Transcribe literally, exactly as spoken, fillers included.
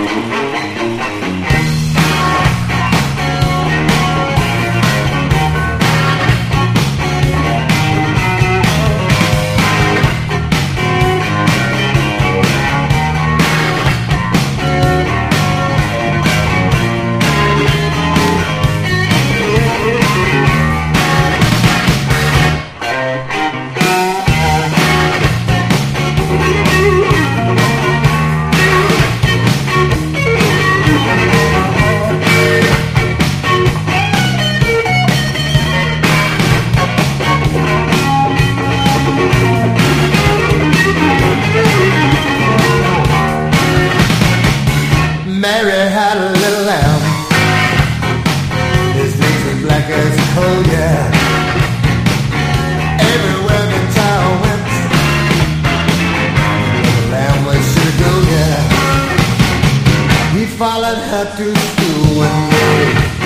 Mary had a little lamb. His face was black as coal, yeah. Everywhere the child went, the lamb was sure to go, yeah. He followed her to school one day.